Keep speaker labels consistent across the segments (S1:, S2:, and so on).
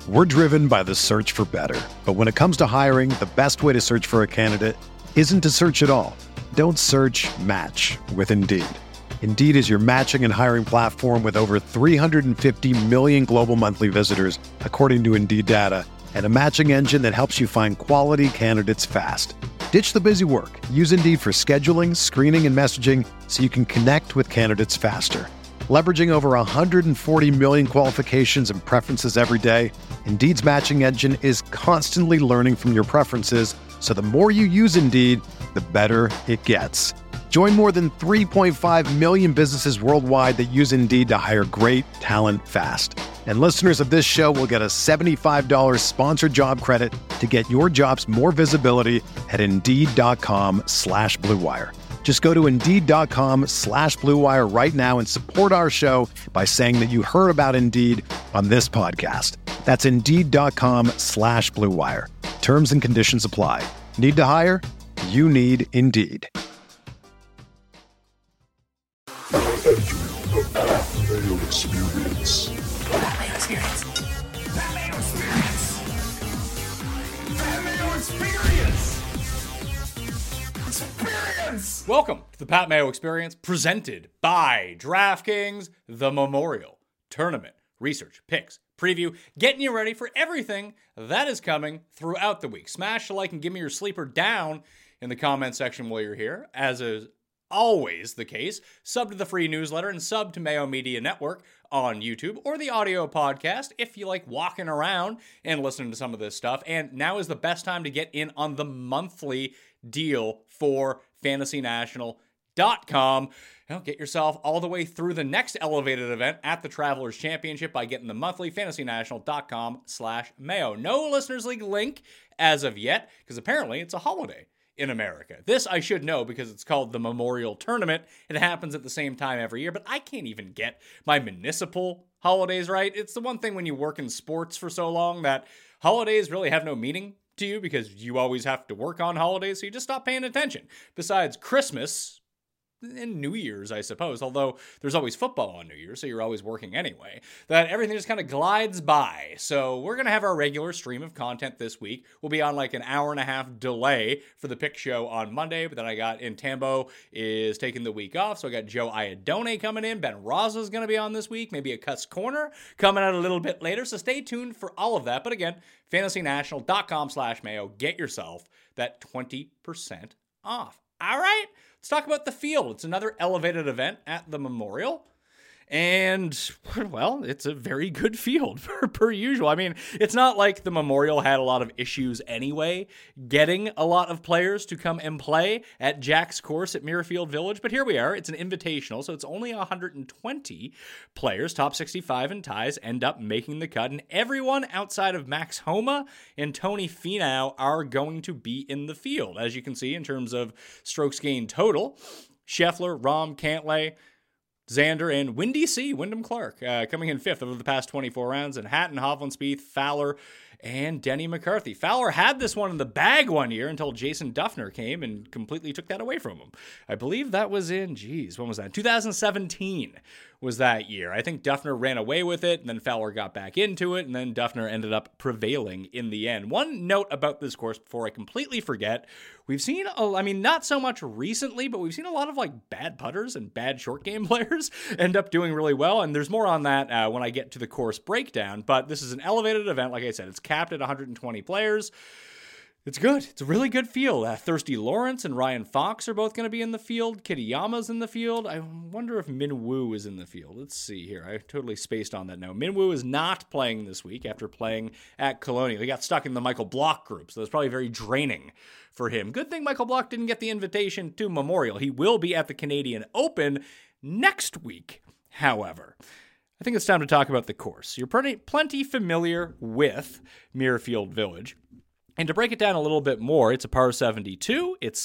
S1: We're driven by the search for better. But when it comes to hiring, the best way to search for a candidate isn't to search at all. Don't search, match with Indeed. Indeed is your matching and hiring platform with over 350 million global monthly visitors, according to Indeed data, and a matching engine that helps you find quality candidates fast. Ditch the busy work. Use Indeed for scheduling, screening, and messaging so you can connect with candidates faster. Leveraging over 140 million qualifications and preferences every day, Indeed's matching engine is constantly learning from your preferences, so the more you use Indeed, the better it gets. Join more than 3.5 million businesses worldwide that use Indeed to hire great talent fast. And listeners of this show will get a $75 sponsored job credit to get your jobs more visibility at Indeed.com/Blue Wire. Just go to Indeed.com/Blue Wire right now and support our show by saying that you heard about Indeed on this podcast. That's Indeed.com/Blue Wire. Terms and conditions apply. Need to hire? You need Indeed.
S2: Mayo Experience.
S3: Mayo Experience. Mayo Experience. Mayo Experience. Experience.
S4: Welcome to the Pat Mayo Experience, presented by DraftKings, the Memorial Tournament Research Picks Preview, getting you ready for everything that is coming throughout the week. Smash the like and give me your sleeper down in the comment section while you're here, as is always the case. Sub to the free newsletter and sub to Mayo Media Network on YouTube or the audio podcast if you like walking around and listening to some of this stuff. And now is the best time to get in on the monthly deal for FantasyNational.com. Get yourself all the way through the next elevated event at the Travelers Championship by getting the monthly FantasyNational.com/Mayo. No Listeners League link as of yet, because apparently it's a holiday in America. This I should know because it's called the Memorial Tournament. It happens at the same time every year, but I can't even get my municipal holidays right. It's the one thing when you work in sports for so long that holidays really have no meaning to you because you always have to work on holidays, so you just stop paying attention. Besides Christmas and New Year's, I suppose, although there's always football on New Year's, so you're always working anyway, that everything just kind of glides by. So we're going to have our regular stream of content this week. We'll be on like an hour and a half delay for the pick show on Monday, but then I got Tambo is taking the week off, so I got Joe Iadone coming in. Ben Raza is going to be on this week, maybe a Cuts Corner coming out a little bit later, so stay tuned for all of that. But again, FantasyNational.com/Mayo. Get yourself that 20% off. All right, let's talk about the field. It's another elevated event at the Memorial. And, well, it's a very good field per usual. I mean, it's not like the Memorial had a lot of issues anyway, getting a lot of players to come and play at Jack's course at Muirfield Village. But here we are. It's an invitational, so it's only 120 players. Top 65 and ties end up making the cut. And everyone outside of Max Homa and Tony Finau are going to be in the field. As you can see, in terms of strokes gained total, Scheffler, Rahm, Cantlay, Xander, and Wyndham Clark coming in fifth over the past 24 rounds, and Hatton, Hovland, Spieth, Fowler, and Denny McCarthy. Fowler had this one in the bag one year until Jason Duffner came and completely took that away from him. I believe that was in, when was that? 2017 was that year. I think Duffner ran away with it, and then Fowler got back into it, and then Duffner ended up prevailing in the end. One note about this course before I completely forget, we've seen, not so much recently, but we've seen a lot of bad putters and bad short game players end up doing really well, and there's more on that when I get to the course breakdown, but this is an elevated event. Like I said, it's capped at 120 players. It's good. It's a really good field. Thirsty Lawrence and Ryan Fox are both going to be in the field. Kitayama's in the field. I wonder if Min Woo is in the field. Let's see here. I totally spaced on that now. Min Woo is not playing this week after playing at Colonial. He got stuck in the Michael Block group, so that's probably very draining for him. Good thing Michael Block didn't get the invitation to Memorial. He will be at the Canadian Open next week, however. I think it's time to talk about the course. You're plenty familiar with Muirfield Village. And to break it down a little bit more, it's a par 72. It's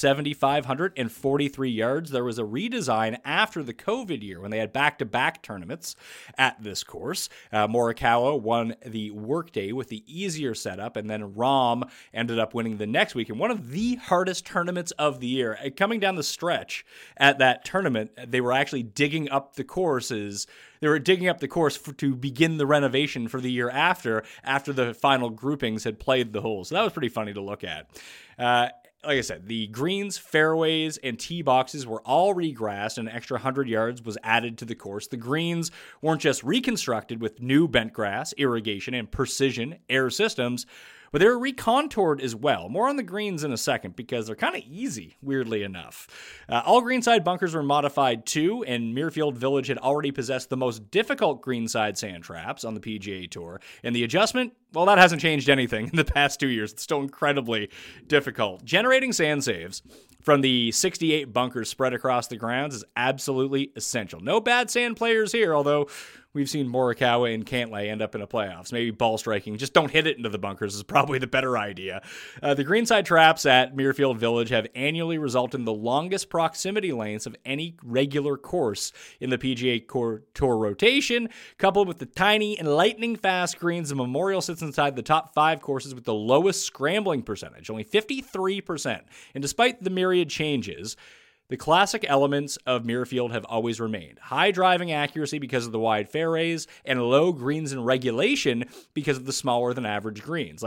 S4: 7,543 yards. There was a redesign after the COVID year when they had back-to-back tournaments at this course. Morikawa won the workday with the easier setup, and then Rahm ended up winning the next week in one of the hardest tournaments of the year. Coming down the stretch at that tournament, they were actually digging up the courses. They were digging up the course to begin the renovation for the year after the final groupings had played the holes. So that was pretty funny to look at. Like I said, the greens, fairways, and tee boxes were all regrassed, and an extra 100 yards was added to the course. The greens weren't just reconstructed with new bent grass, irrigation, and precision air systems, but they were recontoured as well. More on the greens in a second because they're kind of easy, weirdly enough. All greenside bunkers were modified too, and Muirfield Village had already possessed the most difficult greenside sand traps on the PGA Tour. And the adjustment, well, that hasn't changed anything in the past 2 years. It's still incredibly difficult. Generating sand saves from the 68 bunkers spread across the grounds is absolutely essential. No bad sand players here, although we've seen Morikawa and Cantlay end up in the playoffs. Maybe ball striking. Just don't hit it into the bunkers is probably the better idea. The greenside traps at Muirfield Village have annually resulted in the longest proximity lengths of any regular course in the PGA Tour rotation. Coupled with the tiny and lightning-fast greens, the Memorial sits inside the top 5 courses with the lowest scrambling percentage, only 53%. And despite the myriad changes, the classic elements of Muirfield have always remained. High driving accuracy because of the wide fairways, and low greens in regulation because of the smaller than average greens.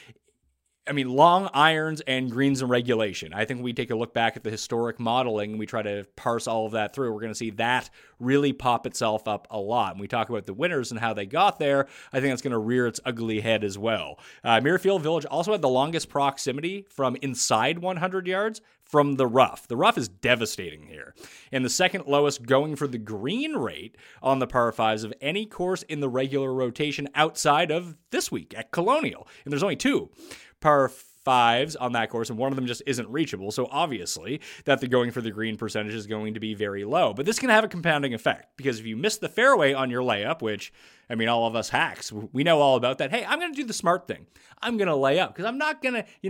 S4: Long irons and greens in regulation. I think when we take a look back at the historic modeling and we try to parse all of that through, we're going to see that really pop itself up a lot. When we talk about the winners and how they got there, I think that's going to rear its ugly head as well. Muirfield Village also had the longest proximity from inside 100 yards from the rough. The rough is devastating here. And the second lowest going for the green rate on the par 5s of any course in the regular rotation outside of this week at Colonial. And there's only 2 par 5s on that course, and one of them just isn't reachable. So obviously that the going for the green percentage is going to be very low. But this can have a compounding effect, because if you miss the fairway on your layup, which, all of us hacks, we know all about that. Hey, I'm going to do the smart thing. I'm going to lay up, because I'm not going to,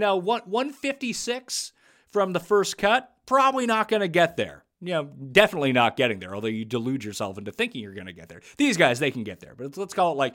S4: 156 from the first cut, probably not going to get there. Definitely not getting there, although you delude yourself into thinking you're going to get there. These guys, they can get there, but let's call it like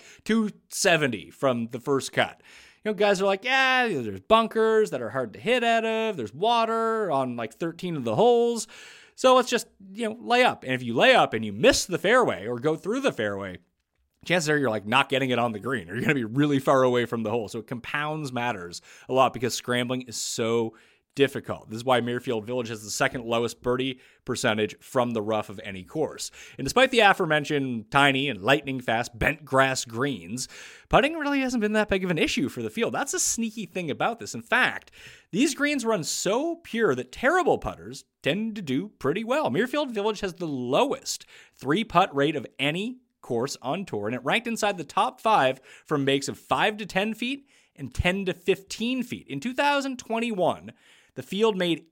S4: 270 from the first cut. Guys are like, yeah, there's bunkers that are hard to hit out of. There's water on like 13 of the holes. So let's just, lay up. And if you lay up and you miss the fairway or go through the fairway, chances are you're like not getting it on the green, or you're going to be really far away from the hole. So it compounds matters a lot because scrambling is so difficult. This is why Muirfield Village has the second lowest birdie percentage from the rough of any course. And despite the aforementioned tiny and lightning fast bent grass greens, putting really hasn't been that big of an issue for the field. That's a sneaky thing about this. In fact, these greens run so pure that terrible putters tend to do pretty well. Muirfield Village has the lowest 3-putt rate of any course on tour, and it ranked inside the top 5 from makes of 5 to 10 feet and 10 to 15 feet. In 2021, the field made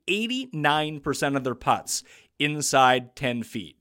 S4: 89% of their putts inside 10 feet.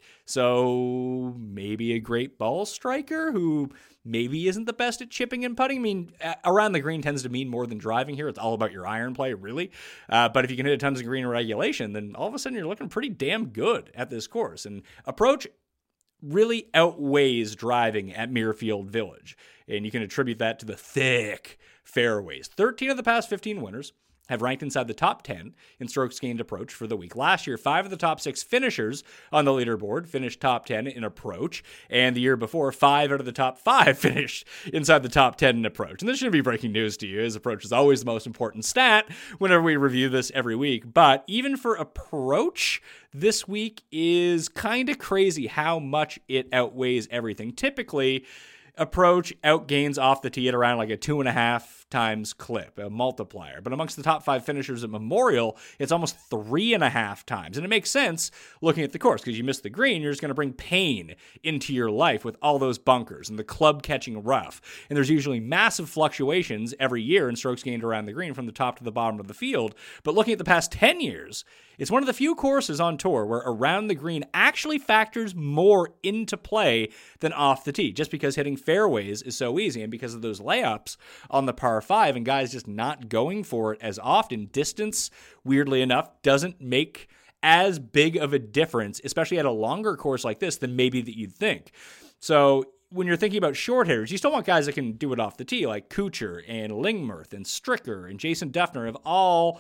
S4: So maybe a great ball striker who maybe isn't the best at chipping and putting. Around the green tends to mean more than driving here. It's all about your iron play, really. But if you can hit a tons of green in regulation, then all of a sudden you're looking pretty damn good at this course. And approach really outweighs driving at Muirfield Village. And you can attribute that to the thick fairways. 13 of the past 15 winners have ranked inside the top 10 in strokes gained approach for the week. Last year, 5 of the top 6 finishers on the leaderboard finished top 10 in approach, and the year before, 5 out of the top 5 finished inside the top 10 in approach. And this shouldn't be breaking news to you, as approach is always the most important stat whenever we review this every week. But even for approach, this week is kind of crazy how much it outweighs everything. Typically, approach outgains off the tee at around like a 2.5 times clip, a multiplier. But amongst the top 5 finishers at Memorial, it's almost 3.5 times. And it makes sense looking at the course, because you miss the green, you're just going to bring pain into your life with all those bunkers and the club catching rough. And there's usually massive fluctuations every year in strokes gained around the green from the top to the bottom of the field. But looking at the past 10 years, it's one of the few courses on tour where around the green actually factors more into play than off the tee, just because hitting fairways is so easy, and because of those layups on the par 5 and guys just not going for it as often. Distance, weirdly enough, doesn't make as big of a difference, especially at a longer course like this, than maybe that you'd think. So when you're thinking about short hitters, you still want guys that can do it off the tee, like Kuchar and Lingmerth and Stricker and Jason Duffner have all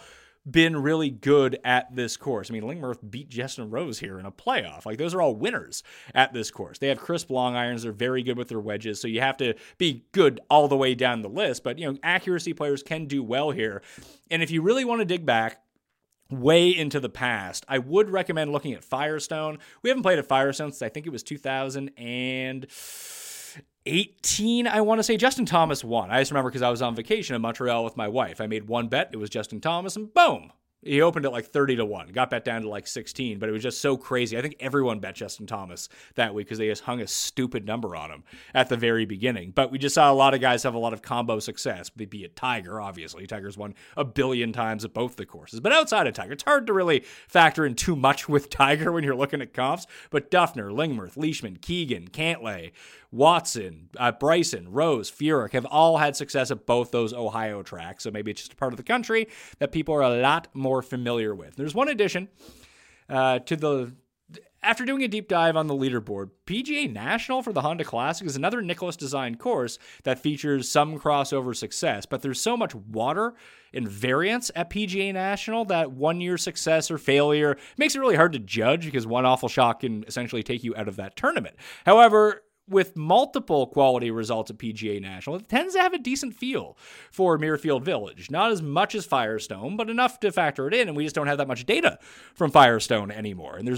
S4: been really good at this course. I mean, Lingmerth beat Justin Rose here in a playoff. Like, those are all winners at this course. They have crisp long irons. They're very good with their wedges, so you have to be good all the way down the list. But, accuracy players can do well here. And if you really want to dig back way into the past, I would recommend looking at Firestone. We haven't played at Firestone since I think it was 2018, I want to say. Justin Thomas won. I just remember because I was on vacation in Montreal with my wife. I made one bet. It was Justin Thomas, and boom. He opened it like 30-1, got bet down to like 16, but it was just so crazy. I think everyone bet Justin Thomas that week because they just hung a stupid number on him at the very beginning. But we just saw a lot of guys have a lot of combo success, be it Tiger, obviously. Tiger's won a billion times at both the courses. But outside of Tiger, it's hard to really factor in too much with Tiger when you're looking at comps. But Duffner, Lingmerth, Leishman, Keegan, Cantlay, Watson, Bryson, Rose, Furyk have all had success at both those Ohio tracks. So maybe it's just a part of the country that people are a lot more familiar with. There's one addition after doing a deep dive on the leaderboard, PGA National for the Honda Classic is another Nicklaus designed course that features some crossover success, but there's so much water and variance at PGA National that 1 year success or failure makes it really hard to judge because one awful shot can essentially take you out of that tournament. However, with multiple quality results at PGA National, it tends to have a decent feel for Muirfield Village. Not as much as Firestone, but enough to factor it in, and we just don't have that much data from Firestone anymore. And there's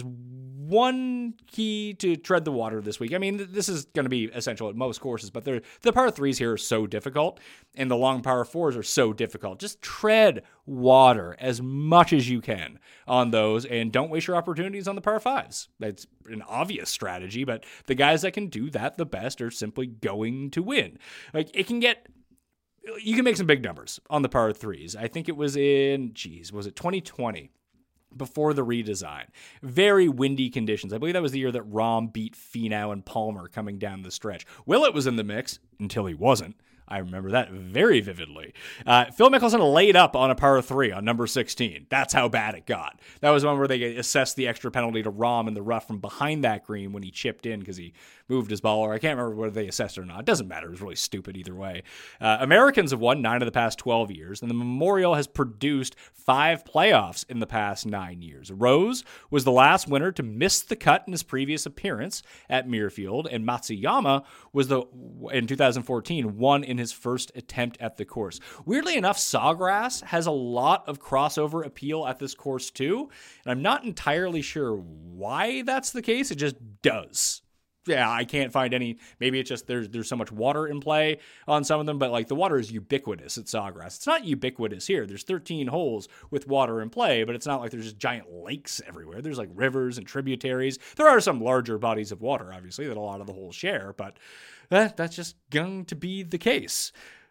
S4: one key to tread the water this week. I mean, this is going to be essential at most courses, but the par threes here are so difficult, and the long par fours are so difficult. Just tread water as much as you can on those, and don't waste your opportunities on the par fives. That's an obvious strategy, but the guys that can do that the best are simply going to win. Like, you can make some big numbers on the par threes. I think it was was it 2020? Before the redesign. Very windy conditions. I believe that was the year that Rahm beat Finau and Palmer coming down the stretch. Willett was in the mix until he wasn't. I remember that very vividly. Phil Mickelson laid up on a par 3 on number 16. That's how bad it got. That was one where they assessed the extra penalty to Rahm in the rough from behind that green when he chipped in because he moved his ball, or I can't remember whether they assessed it or not. It doesn't matter. It was really stupid either way. Americans have won 9 of the past 12 years, and the Memorial has produced 5 playoffs in the past 9 years. Rose was the last winner to miss the cut in his previous appearance at Muirfield, and Matsuyama was in 2014 won in his first attempt at the course. Weirdly enough, Sawgrass has a lot of crossover appeal at this course too, and I'm not entirely sure why that's the case. It just does. Yeah, I can't find any. Maybe it's just there's so much water in play on some of them, but like the water is ubiquitous at Sawgrass. It's not ubiquitous here. There's 13 holes with water in play, but it's not like there's just giant lakes everywhere. There's like rivers and tributaries. There are some larger bodies of water, obviously, that a lot of the holes share, but that's just going to be the case.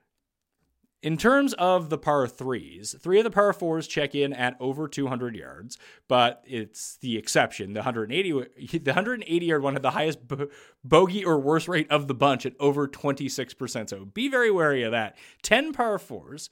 S4: In terms of the par threes, 3 of the par fours check in at over 200 yards, but it's the exception. The 180-yard one had the highest bogey or worse rate of the bunch at over 26%. So be very wary of that. 8 par fours.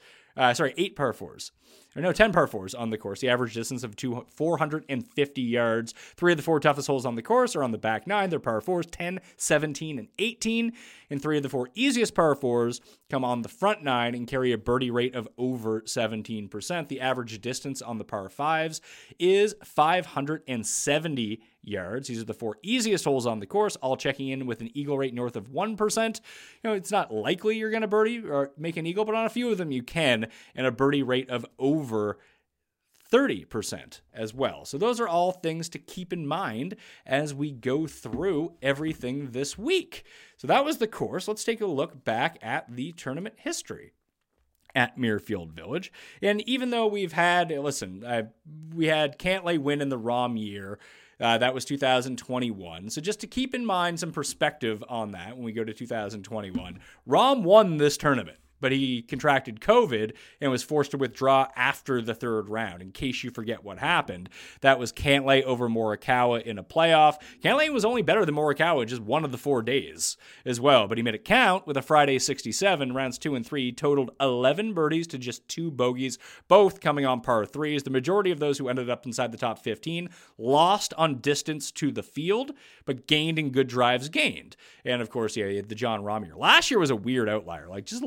S4: 10 par fours on the course. The average distance of 450 yards. 3 of the 4 toughest holes on the course are on the back 9. They're par fours, 10, 17, and 18. And 3 of the 4 easiest par fours come on the front 9 and carry a birdie rate of over 17%. The average distance on the par 5s is 570 yards. These are the 4 easiest holes on the course, all checking in with an eagle rate north of 1%. It's not likely you're going to birdie or make an eagle, but on a few of them you can, and a birdie rate of over 30% as well. So those are all things to keep in mind as we go through everything this week. So that was the course. Let's take a look back at the tournament history at Muirfield Village. And even though we had Cantlay win in the Rahm year, that was 2021. So just to keep in mind some perspective on that when we go to 2021, Rahm won this tournament, but he contracted COVID and was forced to withdraw after the 3rd round. In case you forget what happened, that was Cantlay over Morikawa in a playoff. Cantlay was only better than Morikawa just one of the 4 days as well, but he made it count with a Friday 67. Rounds 2 and 3 totaled 11 birdies to just 2 bogeys, both coming on par 3s. The majority of those who ended up inside the top 15 lost on distance to the field, but gained in good drives gained. And of course, you had the Jon Rahm year. Last year was a weird outlier. Like, just look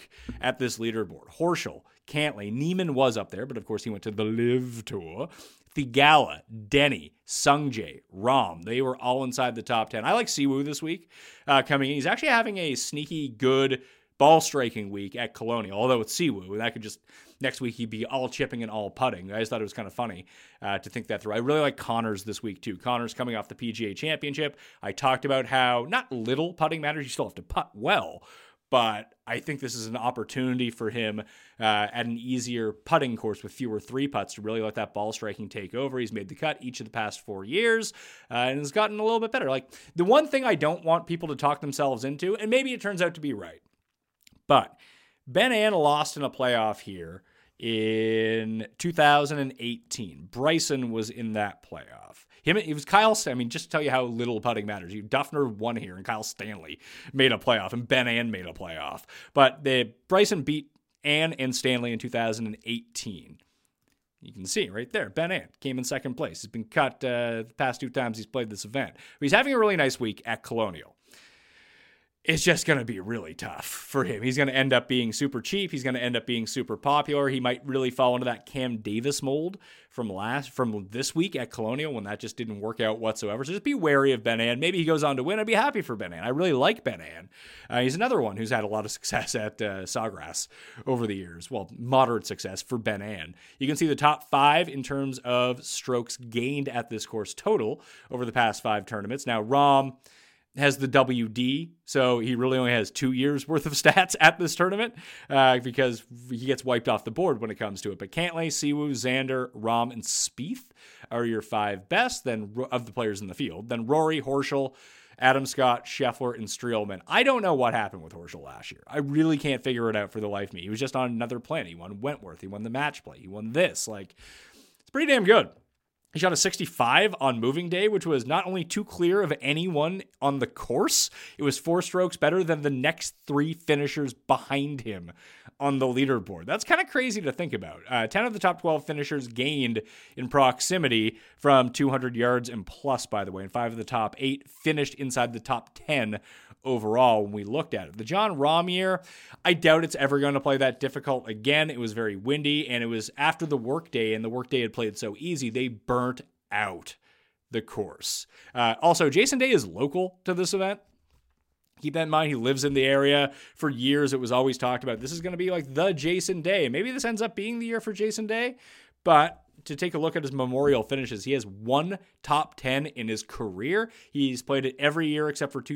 S4: look at this leaderboard. Horschel, Cantlay, Neiman was up there, but of course he went to the Live Tour. Theegala, Denny, Sungjae, Rahm, they were all inside the top 10. I like Siwoo this week coming in. He's actually having a sneaky good ball striking week at Colonial, although it's Siwoo. That could just, next week he'd be all chipping and all putting. I just thought it was kind of funny to think that through. I really like Connors this week too. Connors coming off the PGA Championship. I talked about how not little putting matters. You still have to putt well, but I think this is an opportunity for him at an easier putting course with fewer 3-putts to really let that ball striking take over. He's made the cut each of the past 4 years and has gotten a little bit better. Like, the one thing I don't want people to talk themselves into, and maybe it turns out to be right, but Ben An lost in a playoff here in 2018. Bryson was in that playoff. It was Kyle. I mean, just to tell you how little putting matters. Duffner won here, and Kyle Stanley made a playoff, and Ben An made a playoff. But Bryson beat An and Stanley in 2018. You can see right there, Ben An came in second place. He's been cut the past 2 times he's played this event. But he's having a really nice week at Colonial. It's just going to be really tough for him. He's going to end up being super cheap. He's going to end up being super popular. He might really fall into that Cam Davis mold from this week at Colonial when that just didn't work out whatsoever. So just be wary of Ben An. Maybe he goes on to win. I'd be happy for Ben An. I really like Ben An. He's another one who's had a lot of success at Sawgrass over the years. Well, moderate success for Ben An. You can see the top 5 in terms of strokes gained at this course total over the past 5 tournaments. Now, Rahm has the WD, so he really only has 2 years worth of stats at this tournament because he gets wiped off the board when it comes to it. But Cantlay, Siwoo, Xander, Rahm, and Spieth are your 5 best then of the players in the field. Then Rory, Horschel, Adam Scott, Scheffler, and Streelman. I don't know what happened with Horschel last year. I really can't figure it out for the life of me. He was just on another planet. He won Wentworth. He won the match play. He won this. Like, it's pretty damn good. He shot a 65 on moving day, which was not only 2 clear of anyone on the course, it was 4 strokes better than the next 3 finishers behind him on the leaderboard. That's kind of crazy to think about. 10 of the top 12 finishers gained in proximity from 200 yards and plus, by the way, and 5 of the top 8 finished inside the top 10 overall when we looked at it. The Jon Rahm year, I doubt it's ever going to play that difficult again. It was very windy, and it was after the workday, and the workday had played so easy, they burnt out the course. Also, Jason Day is local to this event. Keep that in mind. He lives in the area. For years, it was always talked about, this is going to be like the Jason Day. Maybe this ends up being the year for Jason Day, but to take a look at his Memorial finishes, he has 1 top 10 in his career. He's played it every year except for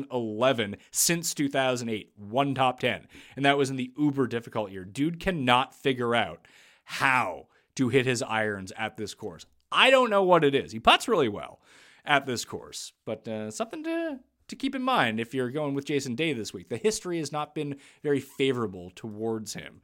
S4: 2011. Since 2008, 1 top 10. And that was in the uber difficult year. Dude cannot figure out how to hit his irons at this course. I don't know what it is. He putts really well at this course, but something to keep in mind if you're going with Jason Day this week. The history has not been very favorable towards him.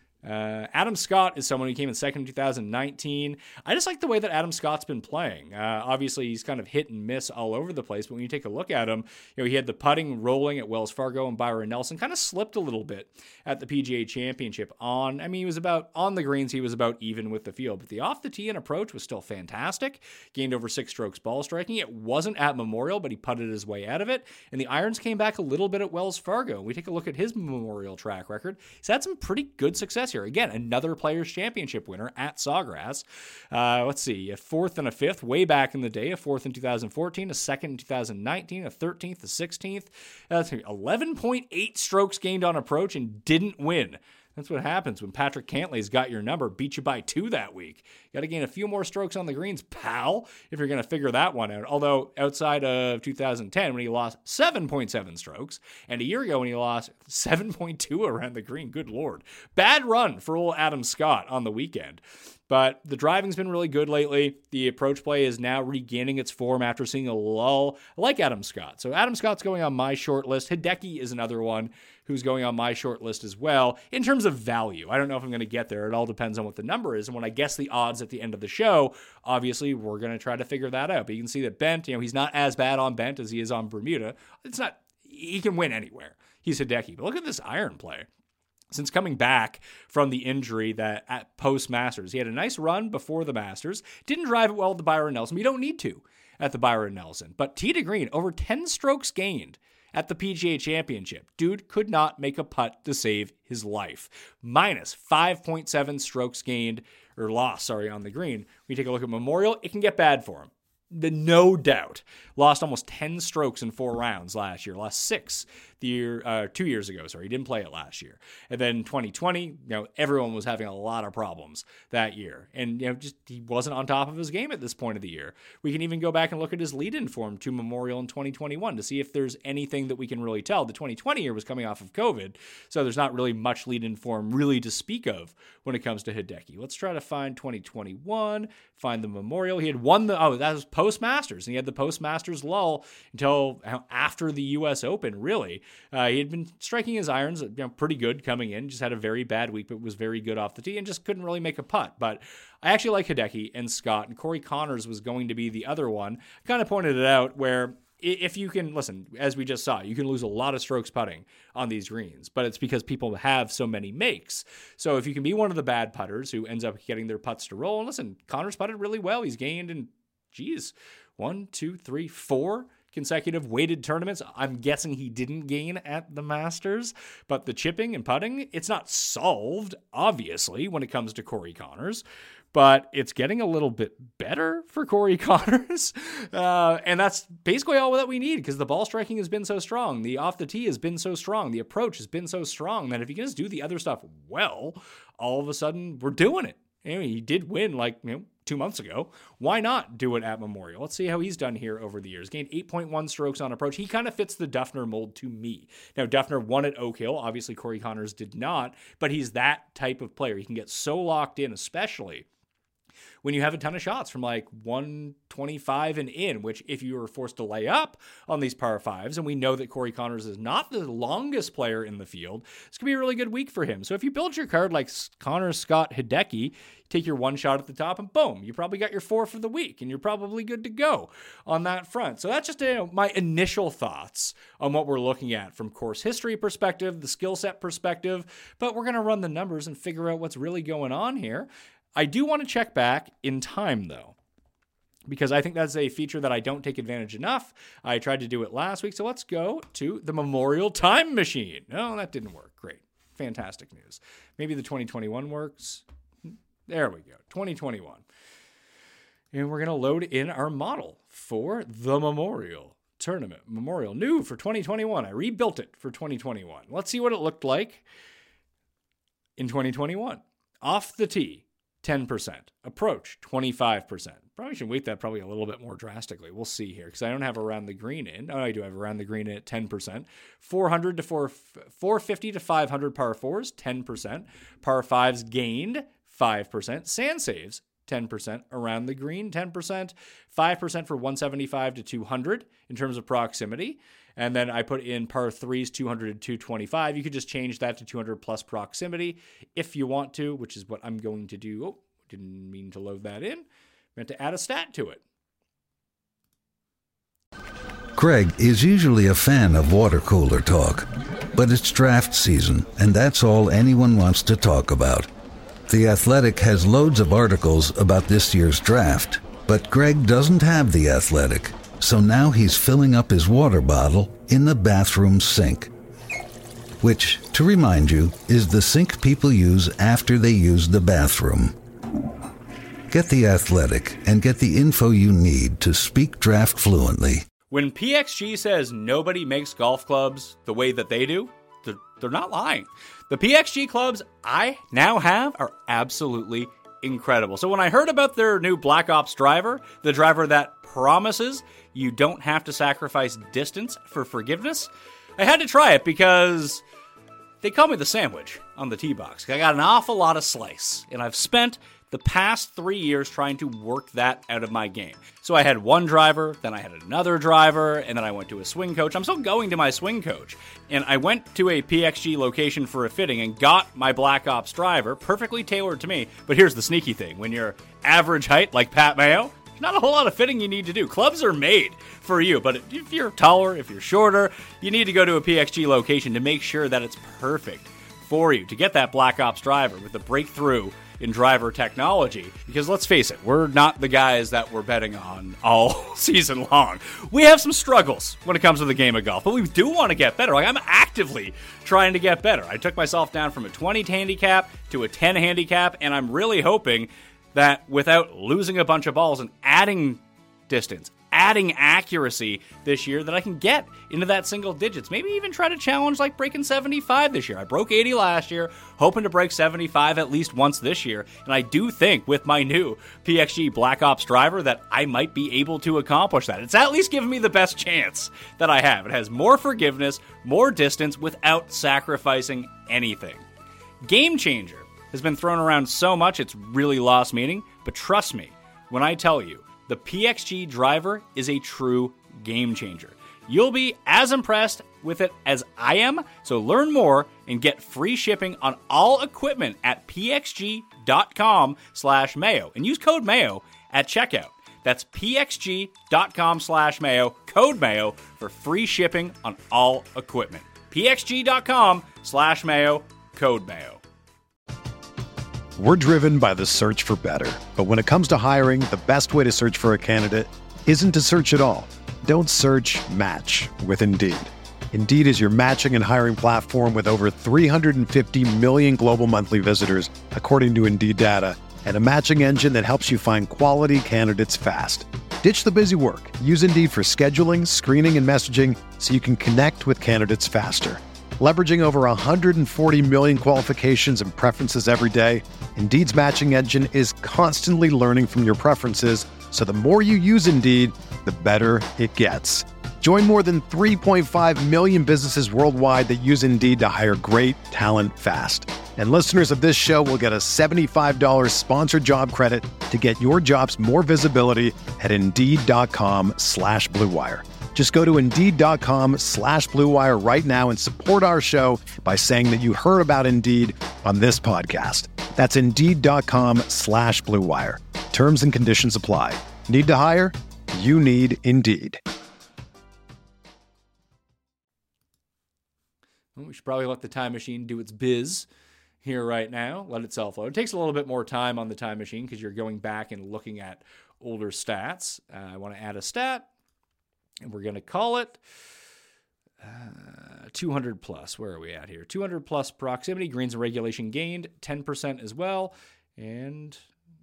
S4: Adam Scott is someone who came in second in 2019. I just like the way that Adam Scott's been playing. Obviously, he's kind of hit and miss all over the place, but when you take a look at him, he had the putting rolling at Wells Fargo, and Byron Nelson kind of slipped a little bit at the PGA Championship. He was about on the greens, he was about even with the field, but the off the tee and approach was still fantastic. Gained over 6 strokes ball striking. It wasn't at Memorial, but he putted his way out of it, and the irons came back a little bit at Wells Fargo. We take a look at his Memorial track record. He's had some pretty good success here. Again, another Players' Championship winner at Sawgrass. Let's see, a 4th and a 5th way back in the day, a 4th in 2014, a 2nd in 2019, a 13th, a 16th. That's 11.8 strokes gained on approach and didn't win. That's what happens when Patrick Cantlay's got your number, beat you by 2 that week. Got to gain a few more strokes on the greens, pal, if you're going to figure that one out. Although outside of 2010, when he lost 7.7 strokes, and a year ago when he lost 7.2 around the green, good Lord. Bad run for old Adam Scott on the weekend. But the driving's been really good lately. The approach play is now regaining its form after seeing a lull. I like Adam Scott. So Adam Scott's going on my short list. Hideki is another one who's going on my short list as well. In terms of value, I don't know if I'm going to get there. It all depends on what the number is. And when I guess the odds at the end of the show, obviously we're going to try to figure that out. But you can see that Bent, he's not as bad on Bent as he is on Bermuda. He can win anywhere. He's Hideki. But look at this iron play. Since coming back from the injury that at post-Masters, he had a nice run before the Masters, didn't drive it well at the Byron Nelson. You don't need to at the Byron Nelson. But tee to green, over 10 strokes gained at the PGA Championship. Dude could not make a putt to save his life. Minus 5.7 strokes gained, or loss, on the green. When you take a look at Memorial, it can get bad for him. No doubt. Lost almost 10 strokes in 4 rounds last year. Lost 6 2 years ago. He didn't play it last year. And then 2020, everyone was having a lot of problems that year. And, just he wasn't on top of his game at this point of the year. We can even go back and look at his lead-in form to Memorial in 2021 to see if there's anything that we can really tell. The 2020 year was coming off of COVID, so there's not really much lead-in form really to speak of when it comes to Hideki. Let's try to find 2021, find the Memorial. He had won that was post-Masters, and he had the post-Masters lull until after the U.S. Open, really. He had been striking his irons pretty good coming in, just had a very bad week, but was very good off the tee and just couldn't really make a putt. But I actually like Hideki and Scott, and Corey Connors was going to be the other one. I kind of pointed it out where if you can, listen, as we just saw, you can lose a lot of strokes putting on these greens, but it's because people have so many makes. So if you can be one of the bad putters who ends up getting their putts to roll, and listen, Connors putted really well. He's gained in, 1, 2, 3, 4 consecutive weighted tournaments. I'm guessing he didn't gain at the Masters, but the chipping and putting, it's not solved, obviously, when it comes to Corey Connors, but it's getting a little bit better for Corey Connors. And that's basically all that we need because the ball striking has been so strong. The off the tee has been so strong. The approach has been so strong that if you can just do the other stuff well, all of a sudden we're doing it. He did win 2 months ago. Why not do it at Memorial? Let's see how he's done here over the years. Gained 8.1 strokes on approach. He kind of fits the Duffner mold to me. Now, Duffner won at Oak Hill. Obviously, Corey Connors did not, but he's that type of player. He can get so locked in, especially when you have a ton of shots from 125 and in, which if you were forced to lay up on these par fives, and we know that Corey Connors is not the longest player in the field, this could be a really good week for him. So if you build your card like Connors, Scott, Hideki, take your one shot at the top and boom, you probably got your 4 for the week and you're probably good to go on that front. So that's just my initial thoughts on what we're looking at from course history perspective, the skill set perspective, but we're going to run the numbers and figure out what's really going on here. I do want to check back in time, though, because I think that's a feature that I don't take advantage enough. I tried to do it last week, so let's go to the Memorial Time Machine. No, that didn't work. Great. Fantastic news. Maybe the 2021 works. There we go. 2021. And we're going to load in our model for the Memorial Tournament. Memorial new for 2021. I rebuilt it for 2021. Let's see what it looked like in 2021. Off the tee, 10%. Approach, 25%. Probably should weight that probably a little bit more drastically. We'll see here because I don't have around the green in. Oh, I do have around the green in at 10%. 450 to 500 par 4s, 10%. Par 5s gained, 5%. Sand saves, 10%. Around the green, 10%. 5% for 175 to 200 in terms of proximity. And then I put in par 3s, 200 to 225. You could just change that to 200 plus proximity if you want to, which is what I'm going to do. Oh, didn't mean to load that in. Meant to add a stat to it.
S5: Craig is usually a fan of water cooler talk, but it's draft season, and that's all anyone wants to talk about. The Athletic has loads of articles about this year's draft, but Greg doesn't have The Athletic. So now he's filling up his water bottle in the bathroom sink, which, to remind you, is the sink people use after they use the bathroom. Get The Athletic and get the info you need to speak draft fluently.
S4: When PXG says nobody makes golf clubs the way that they do, they're not lying. The PXG clubs I now have are absolutely incredible. So when I heard about their new Black Ops driver, the driver that promises you don't have to sacrifice distance for forgiveness, I had to try it because they call me the sandwich on the tee box. I got an awful lot of slice, and I've spent the past 3 years trying to work that out of my game. So I had one driver, then I had another driver, and then I went to a swing coach. I'm still going to my swing coach. And I went to a PXG location for a fitting and got my Black Ops driver, perfectly tailored to me. But here's the sneaky thing. When you're average height like Pat Mayo, not a whole lot of fitting you need to do. Clubs are made for you, but if you're taller, if you're shorter, you need to go to a PXG location to make sure that it's perfect for you to get that Black Ops driver with the breakthrough in driver technology. Because let's face it, we're not the guys that we're betting on all season long. We have some struggles when it comes to the game of golf, but we do want to get better. Like, I'm actively trying to get better. I took myself down from a 20 handicap to a 10 handicap, and I'm really hoping that without losing a bunch of balls and adding distance, adding accuracy this year, that I can get into that single digits. Maybe even try to challenge like breaking 75 this year. I broke 80 last year, hoping to break 75 at least once this year. And I do think with my new PXG Black Ops driver that I might be able to accomplish that. It's at least giving me the best chance that I have. It has more forgiveness, more distance without sacrificing anything. Game Changer has been thrown around so much it's really lost meaning, but trust me when I tell you, the PXG driver is a true game changer. You'll be as impressed with it as I am, so learn more and get free shipping on all equipment at pxg.com/mayo and use code MAYO at checkout. That's pxg.com/mayo, code MAYO for free shipping on all equipment. pxg.com/mayo, code MAYO.
S1: We're driven by the search for better. But when it comes to hiring, the best way to search for a candidate isn't to search at all. Don't search, match with Indeed. Indeed is your matching and hiring platform with over 350 million global monthly visitors, according to Indeed data, and a matching engine that helps you find quality candidates fast. Ditch the busy work. Use Indeed for scheduling, screening, and messaging so you can connect with candidates faster. Leveraging over 140 million qualifications and preferences every day, Indeed's matching engine is constantly learning from your preferences, so the more you use Indeed, the better it gets. Join more than 3.5 million businesses worldwide that use Indeed to hire great talent fast. And listeners of this show will get a $75 sponsored job credit to get your jobs more visibility at Indeed.com/Blue Wire. Just go to Indeed.com/Blue Wire right now and support our show by saying that you heard about Indeed on this podcast. That's Indeed.com/Blue Wire. Terms and conditions apply. Need to hire? You need Indeed.
S4: We should probably let the time machine do its biz here right now. Let it self-load. It takes a little bit more time on the time machine because you're going back and looking at older stats. I want to add a stat, and we're going to call it 200 plus. Where are we at here? 200 plus proximity. Greens and regulation gained 10% as well. And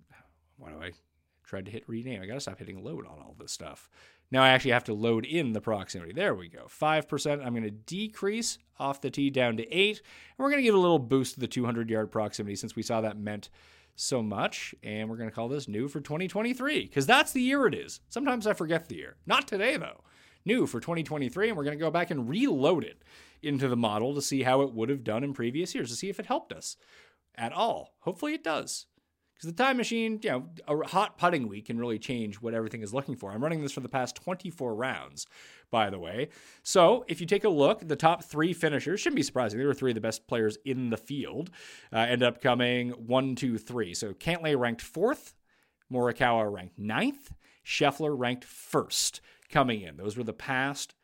S4: why do I try to hit rename? I got to stop hitting load on all this stuff. Now I actually have to load in the proximity. There we go. 5%. I'm going to decrease off the tee down to 8. And we're going to give a little boost to the 200-yard proximity since we saw that meant so much. And we're going to call this new for 2023 because that's the year it is. Sometimes I forget the year. Not today, though. New for 2023, and we're going to go back and reload it into the model to see how it would have done in previous years, to see if it helped us at all. Hopefully it does. Because the time machine, a hot putting week can really change what everything is looking for. I'm running this for the past 24 rounds, by the way. So if you take a look, the top 3 finishers, shouldn't be surprising. They were 3 of the best players in the field. Ended up coming 1, 2, 3. So Cantlay ranked 4th, Morikawa ranked 9th, Scheffler ranked 1st coming in. Those were the past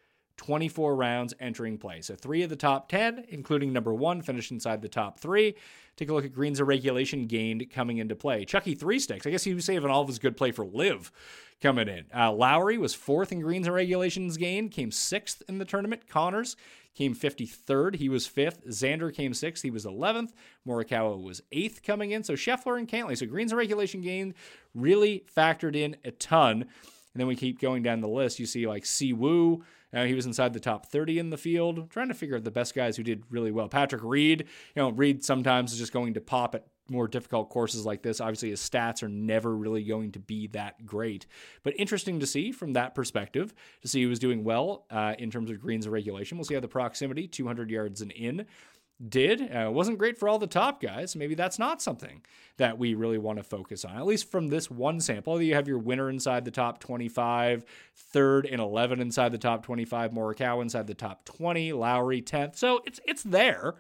S4: 24 rounds entering play. So 3 of the top 10, including number 1, finished inside the top 3. Take a look at greens and regulation gained coming into play. Chucky 3 sticks. I guess he was saving all of his good play for Liv coming in. Lowry was 4th in greens and regulations gained, came 6th in the tournament. Connors came 53rd. He was 5th. Xander came 6th. He was 11th. Morikawa was 8th coming in. So Scheffler and Cantlay. So greens and regulation gained really factored in a ton. And then we keep going down the list. You see like Si Woo. He was inside the top 30 in the field. I'm trying to figure out the best guys who did really well. Patrick Reed. Reed sometimes is just going to pop at more difficult courses like this. Obviously, his stats are never really going to be that great. But interesting to see from that perspective, to see who was doing well in terms of greens and regulation. We'll see how the proximity, 200 yards and in, did. Wasn't great for all the top guys. Maybe that's not something that we really want to focus on, at least from this one sample. You have your winner inside the top 25, 3rd and 11 inside the top 25, Morikawa inside the top 20, Lowry 10th. So it's there.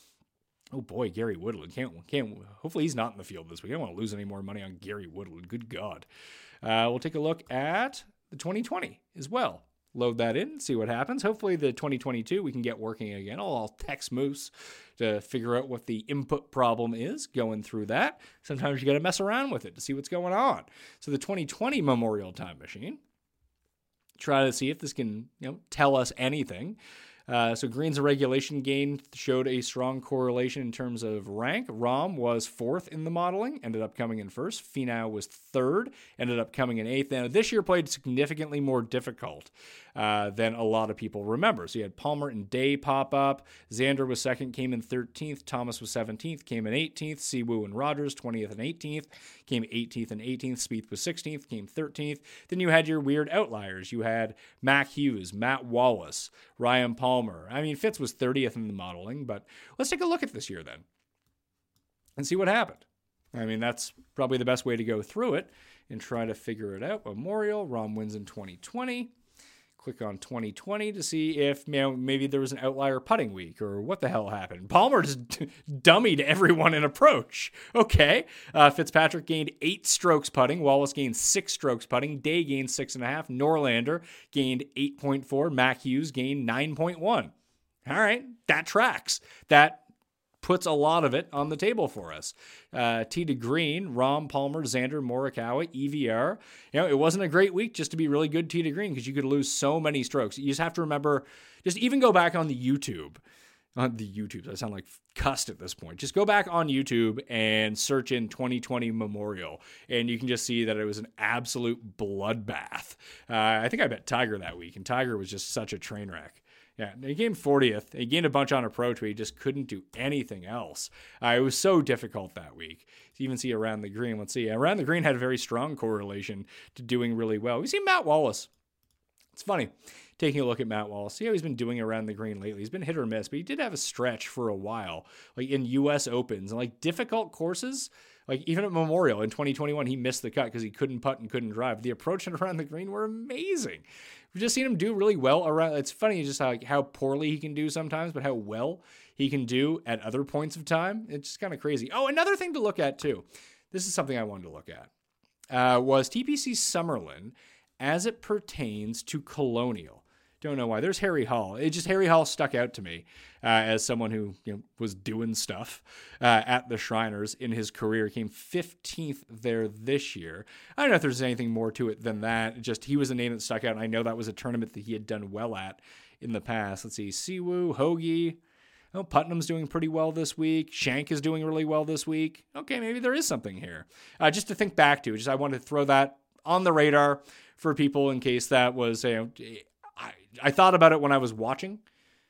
S4: Oh boy, Gary Woodland. Can't. Hopefully he's not in the field this week. I don't want to lose any more money on Gary Woodland. Good God. We'll take a look at the 2020 as well. load that in, see what happens. Hopefully the 2022 we can get working again. I'll text Moose to figure out what the input problem is going through that. Sometimes you got to mess around with it to see what's going on. So the 2020 Memorial Time Machine, try to see if this can tell us anything. So greens and regulation gain showed a strong correlation in terms of rank. Rom was 4th in the modeling, ended up coming in 1st. Finau was 3rd, ended up coming in 8th. Now, this year played significantly more difficult than a lot of people remember. So you had Palmer and Day pop up. Xander was 2nd, came in 13th. Thomas was 17th, came in 18th. Siwoo and Rogers, 20th and 18th, came 18th and 18th. Spieth was 16th, came 13th. Then you had your weird outliers. You had Mac Hughes, Matt Wallace, Ryan Palmer. I mean, Fitz was 30th in the modeling, but let's take a look at this year then and see what happened. I mean, that's probably the best way to go through it and try to figure it out. Memorial, Rom wins in 2020. Click on 2020 to see if maybe there was an outlier putting week or what the hell happened. Palmer just dummied everyone in approach. Okay. Fitzpatrick gained 8 strokes putting. Wallace gained 6 strokes putting. Day gained 6.5. Norlander gained 8.4. Mac Hughes gained 9.1. All right. That tracks. That puts a lot of it on the table for us. Tee to green, Rom, Palmer, Xander, Morikawa, EVR. It wasn't a great week just to be really good tee to green because you could lose so many strokes. You just have to remember, just even go back on the YouTube. On the YouTube, I sound like cussed at this point. Just go back on YouTube and search in 2020 Memorial, and you can just see that it was an absolute bloodbath. I think I bet Tiger that week, and Tiger was just such a train wreck. Yeah, he gained 40th. He gained a bunch on approach, but he just couldn't do anything else. It was so difficult that week. You even see Around the Green. Let's see. Around the Green had a very strong correlation to doing really well. We see Matt Wallace. It's funny, taking a look at Matt Wallace. See how he's been doing Around the Green lately. He's been hit or miss, but he did have a stretch for a while, like in U.S. Opens and like difficult courses. Like even at Memorial in 2021, he missed the cut because he couldn't putt and couldn't drive. The approach and Around the Green were amazing. We've just seen him do really well around. It's funny just how poorly he can do sometimes, but how well he can do at other points of time. It's just kind of crazy. Oh, another thing to look at too. This is something I wanted to look at. Was TPC Summerlin as it pertains to Colonial. Don't know why. There's Harry Hall. Harry Hall stuck out to me as someone who was doing stuff at the Shriners in his career. He came 15th there this year. I don't know if there's anything more to it than that. Just he was a name that stuck out, and I know that was a tournament that he had done well at in the past. Let's see. Siwoo, Hoagie. Oh, Putnam's doing pretty well this week. Shank is doing really well this week. Okay, maybe there is something here. Just to think back to. I wanted to throw that on the radar for people in case that was I thought about it when I was watching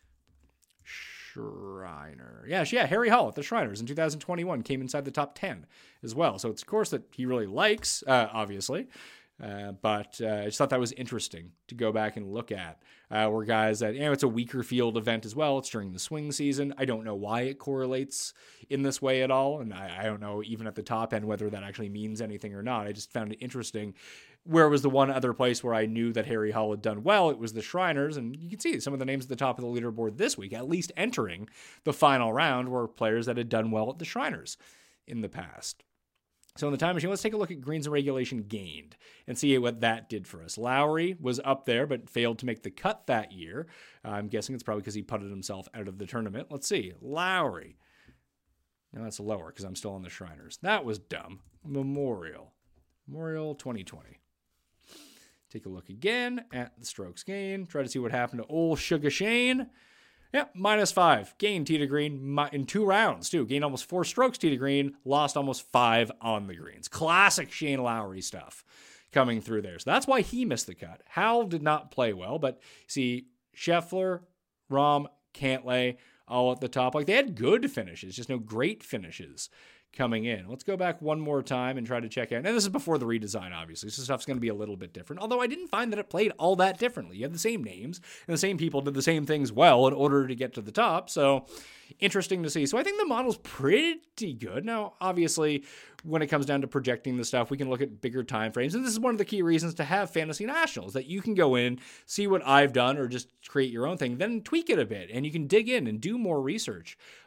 S4: Shriner. Yeah, Harry Hall at the Shriners in 2021 came inside the top 10 as well. So it's a course that he really likes, obviously. But I just thought that was interesting to go back and look at. Were guys that, it's a weaker field event as well. It's during the swing season. I don't know why it correlates in this way at all. And I don't know even at the top end whether that actually means anything or not. I just found it interesting. Where was the one other place where I knew that Harry Hall had done well? It was the Shriners. And you can see some of the names at the top of the leaderboard this week, at least entering the final round, were players that had done well at the Shriners in the past. So in the time machine, let's take a look at greens and regulation gained and see what that did for us. Lowry was up there, but failed to make the cut that year. I'm guessing it's probably because he putted himself out of the tournament. Let's see. Lowry. No, that's lower because I'm still on the Shriners. That was dumb. Memorial 2020. Take a look again at the strokes gain. Try to see what happened to old Sugar Shane. Yeah, -5. Gained tee to green in 2 rounds, too. Gained almost 4 strokes tee to green. Lost almost 5 on the greens. Classic Shane Lowry stuff coming through there. So that's why he missed the cut. Howell did not play well, but see, Scheffler, Rahm, Cantlay, all at the top. Like, they had good finishes, just no great finishes coming in. Let's go back one more time and try to check out. And this is before the redesign, obviously. So stuff's going to be a little bit different. Although I didn't find that it played all that differently. You have the same names, and the same people did the same things well in order to get to the top. So interesting to see. So I think the model's pretty good. Now, obviously, when it comes down to projecting the stuff, we can look at bigger time frames. And this is one of the key reasons to have Fantasy Nationals, that you can go in, see what I've done, or just create your own thing, then tweak it a bit. And you can dig in and do more research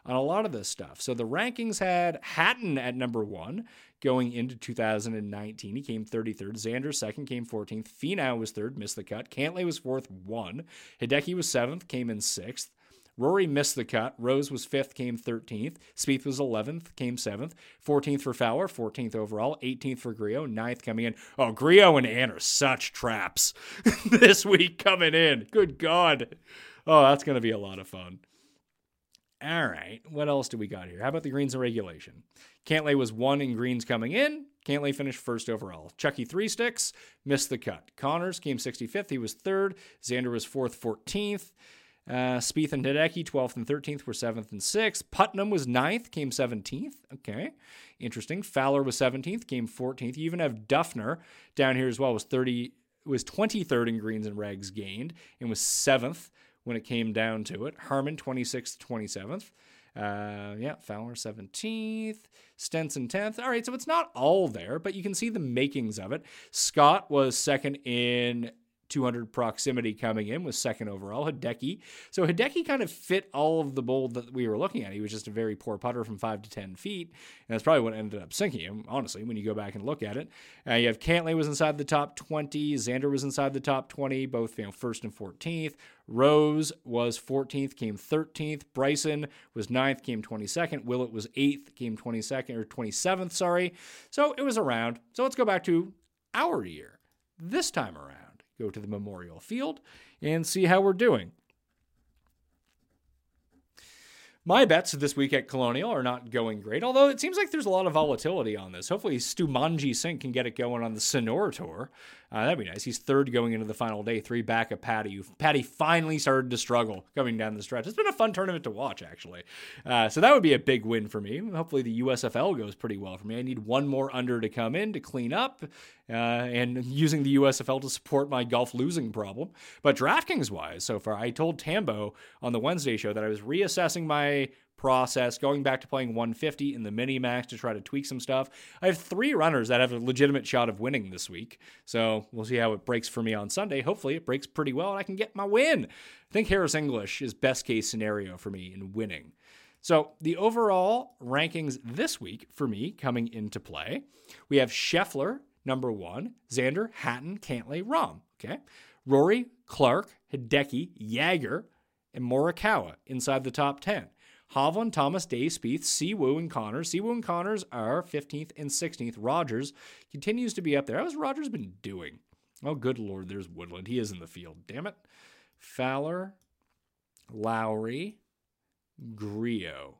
S4: on a lot of this stuff. So the rankings had Hatton at number 1 going into 2019. He came 33rd. Xander second, came 14th. Finau was third, missed the cut. Cantlay was fourth, won. Hideki was 7th, came in 6th. Rory missed the cut. Rose was 5th, came 13th. Spieth was 11th, came 7th. 14th for Fowler, 14th overall. 18th for Griot, 9th coming in. Oh, Griot and Ann are such traps this week coming in. Good God. Oh, that's going to be a lot of fun. All right, what else do we got here? How about the greens and regulation? Cantlay was 1 in greens coming in. Cantlay finished first overall. Chucky 3 sticks, missed the cut. Connors came 65th. He was 3rd. Xander was 4th, 14th. Spieth and Hideki, 12th and 13th, were 7th and 6th. Putnam was 9th, came 17th. Okay, interesting. Fowler was 17th, came 14th. You even have Duffner down here as well, was 23rd in greens and regs gained, and was 7th when it came down to it. Harman, 26th, 27th. Fowler 17th, Stenson 10th. All right, so it's not all there, but you can see the makings of it. Scott was second in 200 proximity coming in, was second overall. Hideki. So Hideki kind of fit all of the mold that we were looking at. He was just a very poor putter from 5 to 10 feet, and that's probably what ended up sinking him, honestly, when you go back and look at it. You have Cantlay was inside the top 20. Xander was inside the top 20, both first and 14th. Rose was 14th, came 13th. Bryson was 9th, came 22nd. Willett was 8th, came 27th, sorry. So it was around. So let's go back to our year. This time around, go to the Memorial Field and see how we're doing. My bets this week at Colonial are not going great, although it seems like there's a lot of volatility on this. Hopefully Stumanji Singh can get it going on the Sonora Tour. That'd be nice. He's 3rd going into the final day, 3 back of Patty. Patty finally started to struggle coming down the stretch. It's been a fun tournament to watch, actually. So that would be a big win for me. Hopefully the USFL goes pretty well for me. I need one more under to come in to clean up, and using the USFL to support my golf losing problem. But DraftKings-wise, so far, I told Tambo on the Wednesday show that I was reassessing my process, going back to playing 150 in the mini-max to try to tweak some stuff. I have 3 runners that have a legitimate shot of winning this week, so we'll see how it breaks for me on Sunday. Hopefully it breaks pretty well and I can get my win. I think Harris English is best case scenario for me in winning. So the overall rankings this week for me coming into play, we have Scheffler, number 1, Xander, Hatton, Cantlay, Rahm. Okay, Rory, Clark, Hideki, Jaeger, and Morikawa inside the top 10. Hovland, Thomas, Day, Spieth, Siwoo, and Connors. Siwoo and Connors are 15th and 16th. Rogers continues to be up there. How's Rogers been doing? Oh, good Lord, there's Woodland. He is in the field. Damn it. Fowler, Lowry, Griot.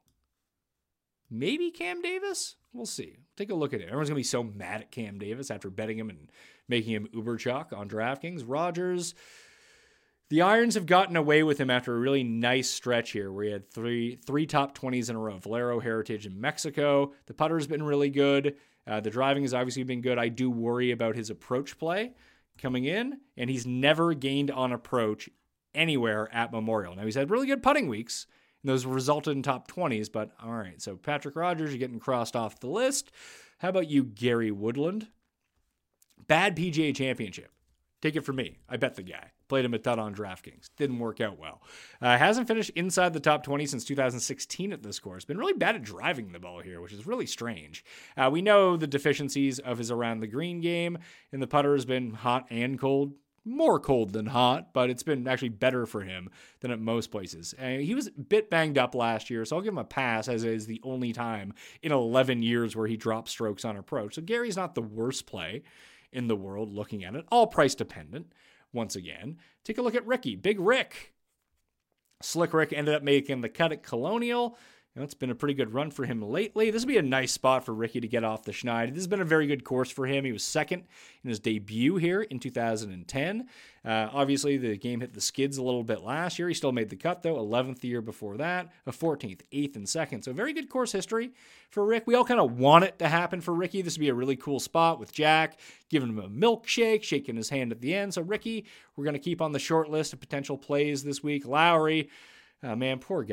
S4: Maybe Cam Davis? We'll see. Take a look at it. Everyone's going to be so mad at Cam Davis after betting him and making him uber chalk on DraftKings. Rogers, the irons have gotten away with him after a really nice stretch here where he had three top 20s in a row. Valero, Heritage, and Mexico. The putter's been really good. The driving has obviously been good. I do worry about his approach play coming in, and he's never gained on approach anywhere at Memorial. Now, he's had really good putting weeks, and those resulted in top 20s, but all right. So Patrick Rogers, you're getting crossed off the list. How about you, Gary Woodland? Bad PGA Championship. Take it from me. I bet the guy. Played him a ton on DraftKings. Didn't work out well. Hasn't finished inside the top 20 since 2016 at this course. Been really bad at driving the ball here, which is really strange. We know the deficiencies of his around the green game, and the putter has been hot and cold. More cold than hot, but it's been actually better for him than at most places. He was a bit banged up last year, so I'll give him a pass, as it is the only time in 11 years where he dropped strokes on approach. So Gary's not the worst play in the world looking at it. All price dependent, once again. Take a look at Ricky. Big Rick. Slick Rick ended up making the cut at Colonial. It's been a pretty good run for him lately. This would be a nice spot for Ricky to get off the schneid. This has been a very good course for him. He was second in his debut here in 2010. Obviously, the game hit the skids a little bit last year. He still made the cut, though. 11th the year before that. A 14th, 8th, and 2nd. So very good course history for Rick. We all kind of want it to happen for Ricky. This would be a really cool spot with Jack giving him a milkshake, shaking his hand at the end. So Ricky, we're going to keep on the short list of potential plays this week. Lowry, man, poor guy.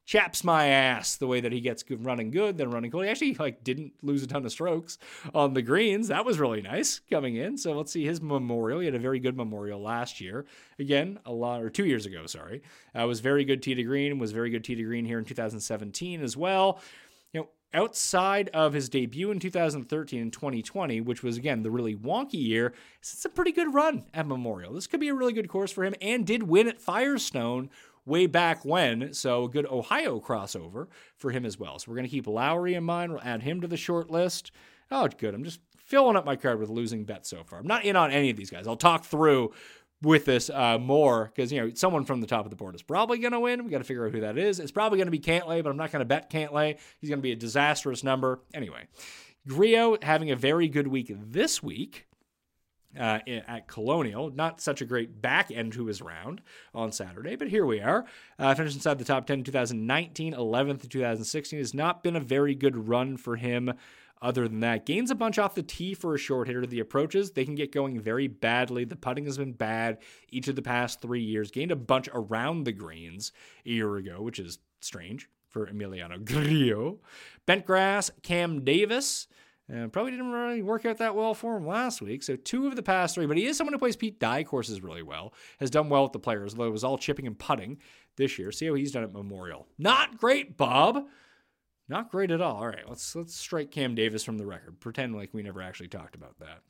S4: chaps my ass the way that he gets good, running good, then running cool. He actually didn't lose a ton of strokes on the greens. That was really nice coming in. So let's see his Memorial. He had a very good Memorial last year. Again, 2 years ago, sorry. Was very good tee to green, was very good tee to green here in 2017 as well. Outside of his debut in 2013 and 2020, which was, again, the really wonky year, it's a pretty good run at Memorial. This could be a really good course for him, and did win at Firestone way back when, so a good Ohio crossover for him as well. So we're going to keep Lowry in mind. We'll add him to the short list. Oh, good. I'm just filling up my card with losing bets so far. I'm not in on any of these guys. I'll talk through with this more, because someone from the top of the board is probably going to win. We got to figure out who that is. It's probably going to be Cantlay, but I'm not going to bet Cantlay. He's going to be a disastrous number. Anyway, Grillo having a very good week this week at Colonial. Not such a great back end to his round on Saturday, but here we are. Finished inside the top 10 in 2019, 11th in 2016. Has not been a very good run for him. Other than that, gains a bunch off the tee for a short hitter. The approaches, they can get going very badly. The putting has been bad each of the past 3 years. Gained a bunch around the greens a year ago, which is strange for Emiliano Grillo. Bent grass, Cam Davis. Probably didn't really work out that well for him last week. So 2 of the past 3, but he is someone who plays Pete Dye courses really well. Has done well with the players, although it was all chipping and putting this year. See how he's done at Memorial. Not great, Bob. Not great at all. All right, let's strike Cam Davis from the record. Pretend like we never actually talked about that.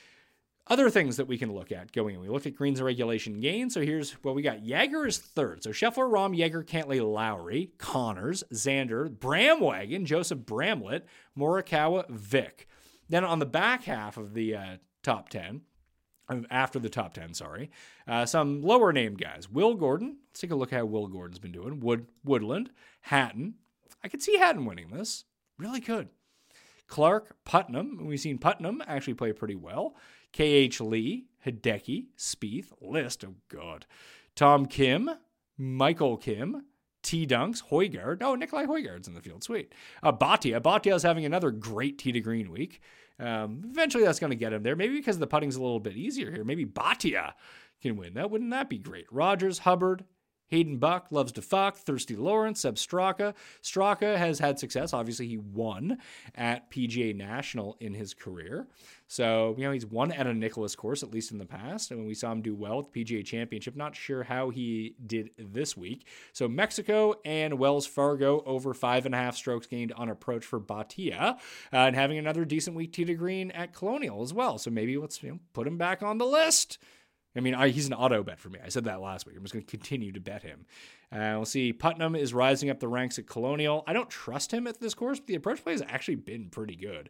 S4: Other things that we can look at going in. We looked at greens and regulation gains. So here's what we got. Jaeger is third. So Scheffler, Rahm, Jaeger, Cantlay, Lowry, Connors, Xander, Bramwagon, Joseph Bramlett, Morikawa, Vic. Then on the back half of the top 10, after the top 10, sorry, some lower named guys. Will Gordon. Let's take a look at how Will Gordon's been doing. Woodland, Hatton. I could see Hatton winning this. Really good. Clark, Putnam. We've seen Putnam actually play pretty well. K.H. Lee, Hideki, Spieth, List. Oh, God. Tom Kim, Michael Kim, T-Dunks, Højgaard. Oh, Nikolai Højgaard's in the field. Sweet. Bhatia. Bhatia's having another great tee to green week. Eventually that's going to get him there. Maybe because the putting's a little bit easier here. Maybe Bhatia can win. Wouldn't that be great? Rogers, Hubbard, Hayden Buck, loves to fuck, Thirsty Lawrence, Seb Straka. Straka has had success. Obviously, he won at PGA National in his career. So, he's won at a Nicklaus course, at least in the past. And when we saw him do well at the PGA Championship, not sure how he did this week. So, Mexico and Wells Fargo over 5.5 strokes gained on approach for Bhatia. And having another decent week tee to green at Colonial as well. So, maybe let's put him back on the list. He's an auto bet for me. I said that last week. I'm just going to continue to bet him. We'll see. Putnam is rising up the ranks at Colonial. I don't trust him at this course, but the approach play has actually been pretty good.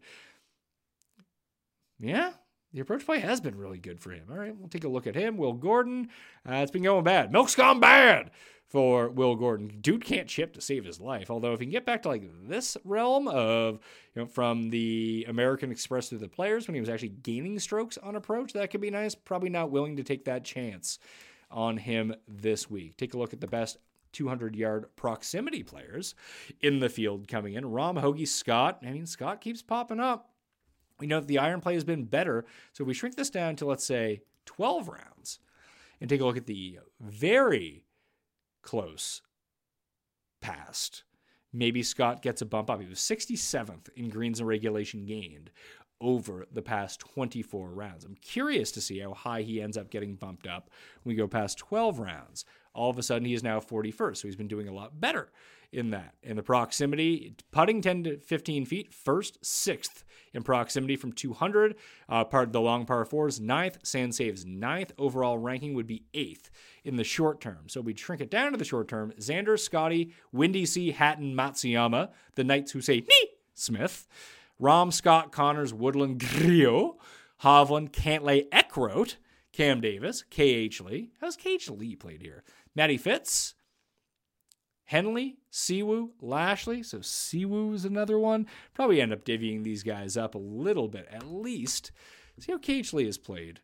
S4: Yeah, the approach play has been really good for him. All right, we'll take a look at him. Will Gordon. It's been going bad. Milk's gone bad for Will Gordon. Dude can't chip to save his life. Although if he can get back to this realm of, from the American Express to the Players when he was actually gaining strokes on approach, that could be nice. Probably not willing to take that chance on him this week. Take a look at the best 200-yard proximity players in the field coming in. Rahm, Hoagie, Scott. Scott keeps popping up. We know that the iron play has been better. So if we shrink this down to, let's say, 12 rounds and take a look at the very close past, maybe Scott gets a bump up. He was 67th in greens and regulation gained over the past 24 rounds. I'm curious to see how high he ends up getting bumped up when we go past 12 rounds. All of a sudden, he is now 41st, so he's been doing a lot better in that. In the proximity, putting 10 to 15 feet, first, 6th in proximity from 200. The long par 4s, 9th. Sand saves 9th. Overall ranking would be 8th in the short term. So we'd shrink it down to the short term. Xander, Scotty, Windy C, Hatton, Matsuyama, the Knights who say, nee, Smith. Rahm, Scott, Connors, Woodland, Grillo, Hovland, Cantlay, Eckroat, Cam Davis, K.H. Lee. How's K.H. Lee played here? Matty Fitz, Henley, Siwoo, Lashley. So Siwoo is another one. Probably end up divvying these guys up a little bit at least. See how K.H. Lee has played.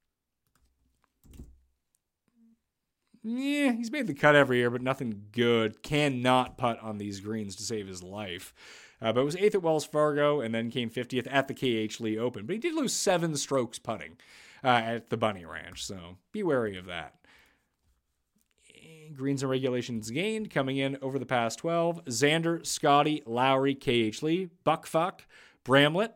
S4: Yeah, he's made the cut every year, but nothing good. Cannot putt on these greens to save his life. But it was 8th at Wells Fargo and then came 50th at the K.H. Lee Open. But he did lose 7 strokes putting at the Bunny Ranch, so be wary of that. greens and regulations gained coming in over the past 12. Xander, Scotty, Lowry, KH Lee, Buckfuck, Bramlett,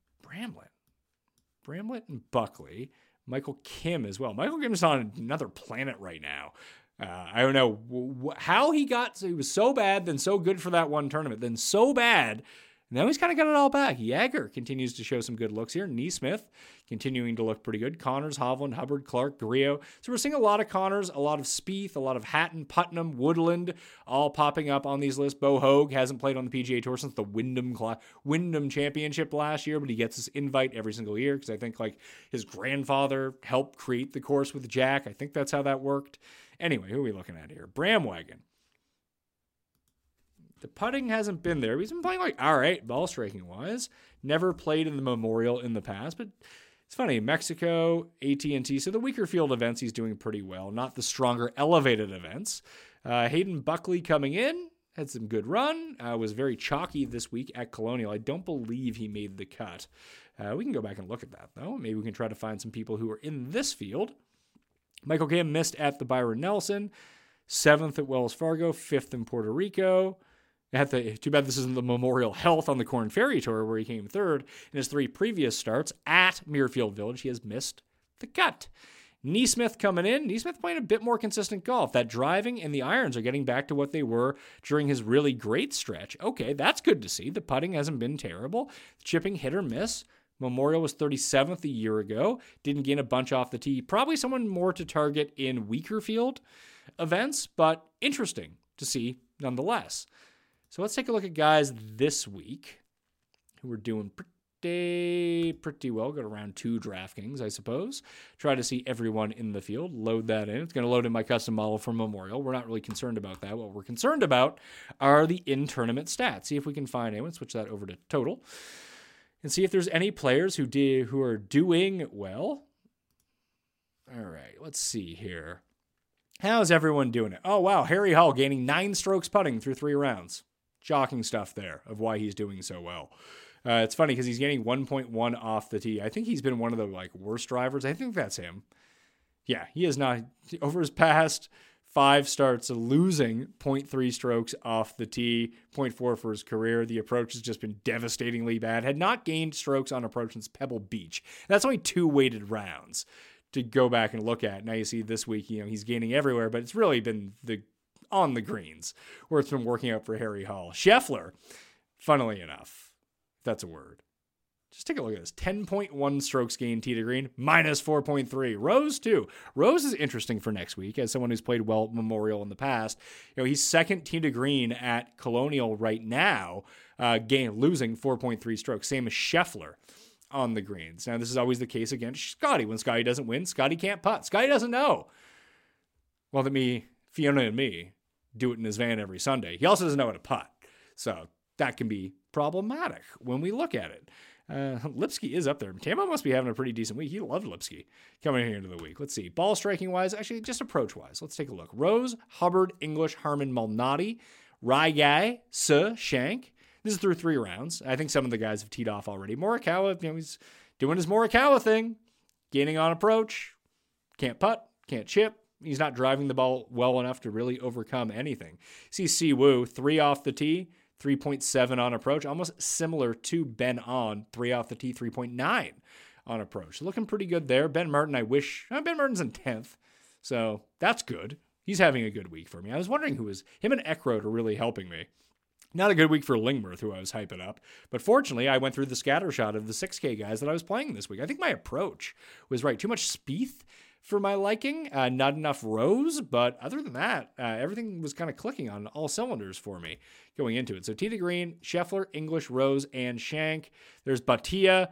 S4: and Buckley. Michael Kim as well. Michael Kim's on another planet right now. I don't know how he was so bad, then so good for that one tournament, then so bad. Now he's kind of got it all back. Jagger continues to show some good looks here. Neesmith continuing to look pretty good. Connors, Hovland, Hubbard, Clark, Grillo. So we're seeing a lot of Connors, a lot of Spieth, a lot of Hatton, Putnam, Woodland, all popping up on these lists. Bo Hoag hasn't played on the PGA Tour since the Wyndham Championship last year, but he gets this invite every single year because I think like his grandfather helped create the course with Jack. I think that's how that worked. Anyway, who are we looking at here? Bramwagon. The putting hasn't been there. He's been playing like all right, ball striking wise. Never played in the Memorial in the past, but it's funny. Mexico, AT&T, so the weaker field events he's doing pretty well, not the stronger elevated events. Hayden Buckley coming in, had some good run. Was very chalky this week at Colonial. I don't believe he made the cut. We can go back and look at that, though. Maybe we can try to find some people who are in this field. Michael Kim missed at the Byron Nelson, 7th at Wells Fargo, 5th in Puerto Rico. Too bad this isn't the Memorial Health on the Korn Ferry Tour where he came 3rd. In his 3 previous starts at Muirfield Village, he has missed the cut. Neesmith coming in. Neesmith playing a bit more consistent golf. That driving and the irons are getting back to what they were during his really great stretch. Okay, that's good to see. The putting hasn't been terrible. Chipping hit or miss. Memorial was 37th a year ago. Didn't gain a bunch off the tee. Probably someone more to target in weaker field events, but interesting to see nonetheless. So let's take a look at guys this week who are doing pretty well. Go to round 2 DraftKings, I suppose. Try to see everyone in the field. Load that in. It's going to load in my custom model for Memorial. We're not really concerned about that. What we're concerned about are the in-tournament stats. See if we can find anyone. Switch that over to total. And see if there's any players who are doing well. All right, let's see here. How's everyone doing it? Oh, wow. Harry Hall gaining 9 strokes putting through 3 rounds. Shocking stuff there of why he's doing so well. It's funny because he's getting 1.1 off the tee. I think he's been one of the worst drivers. I think that's him. Yeah, he is not. Over his past 5 starts, losing 0.3 strokes off the tee, 0.4 for his career. The approach has just been devastatingly bad. Had not gained strokes on approach since Pebble Beach. That's only 2 weighted rounds to go back and look at. Now you see this week, he's gaining everywhere, but it's really been on the greens where it's been working out for Harry Hall. Scheffler, funnily enough, if that's a word. Just take a look at this. 10.1 strokes gained tee to green, minus 4.3. Rose, too. Rose is interesting for next week as someone who's played well at Memorial in the past. He's 2nd tee to green at Colonial right now, losing 4.3 strokes. Same as Scheffler on the greens. Now, this is always the case against Scotty. When Scotty doesn't win, Scotty can't putt. Scotty doesn't know. Well, Fiona and me do it in his van every Sunday. He also doesn't know how to putt. So that can be problematic when we look at it. Lipsky is up there. Tamo must be having a pretty decent week. He loved Lipsky coming here into the week. Let's see. Ball striking wise, actually just approach wise. Let's take a look. Rose, Hubbard, English, Harmon, Malnati, Ryguy, Shank. This is through 3 rounds. I think some of the guys have teed off already. Morikawa, he's doing his Morikawa thing. Gaining on approach. Can't putt. Can't chip. He's not driving the ball well enough to really overcome anything. See Siwoo, 3 off the tee, 3.7 on approach, almost similar to Ben On, 3 off the tee, 3.9 on approach. Looking pretty good there. Ben Martin, Ben Martin's in 10th, so that's good. He's having a good week for me. I was wondering him and Eckroat are really helping me. Not a good week for Lingmerth, who I was hyping up. But fortunately, I went through the scattershot of the 6K guys that I was playing this week. I think my approach was right. Too much Spieth for my liking, not enough Rose, but other than that, everything was kind of clicking on all cylinders for me going into it. So tee to green, Scheffler, English, Rose, and Shank. There's Bhatia,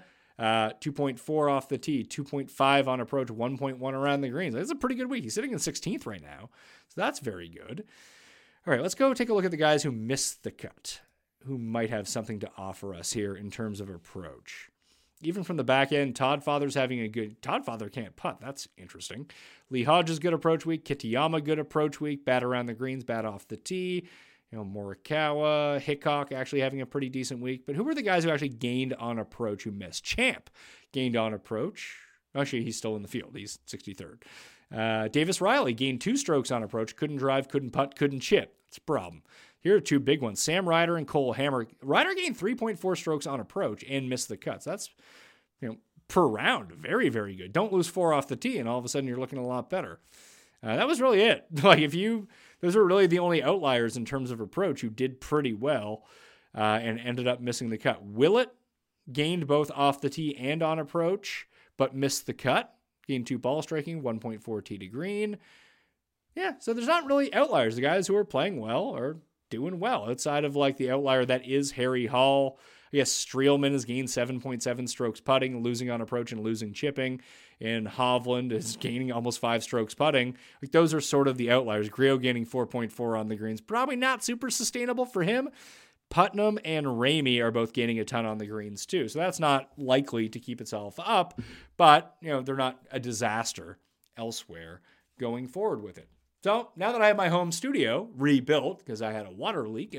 S4: 2.4 off the tee, 2.5 on approach, 1.1 around the greens. That's a pretty good week. He's sitting in 16th right now, so that's very good. All right, let's go take a look at the guys who missed the cut, who might have something to offer us here in terms of approach. Even from the back end, Todd Father's having a good... Todd Father can't putt. That's interesting. Lee Hodges, good approach week. Kitayama, good approach week. Bad around the greens, bad off the tee. Morikawa, Hickok actually having a pretty decent week. But who were the guys who actually gained on approach who missed? Champ gained on approach. Actually, he's still in the field. He's 63rd. Davis Riley gained 2 strokes on approach, couldn't drive, couldn't putt, couldn't chip. That's a problem. Here are 2 big ones. Sam Ryder and Cole Hammer. Ryder gained 3.4 strokes on approach and missed the cuts. That's, per round, very, very good. Don't lose 4 off the tee, and all of a sudden you're looking a lot better. That was really it. Those are really the only outliers in terms of approach who did pretty well and ended up missing the cut. Willett gained both off the tee and on approach, but missed the cut. Gained 2 ball striking, 1.4 tee to green. Yeah, so there's not really outliers. The guys who are playing well are doing well outside of the outlier that is Harry Hall. I guess Streelman has gained 7.7 strokes putting, losing on approach and losing chipping. And Hovland is gaining almost 5 strokes putting. Those are sort of the outliers. Griot gaining 4.4 on the greens. Probably not super sustainable for him. Putnam and Ramey are both gaining a ton on the greens too. So that's not likely to keep itself up. But, they're not a disaster elsewhere going forward with it. So now that I have my home studio rebuilt, because I had a water leak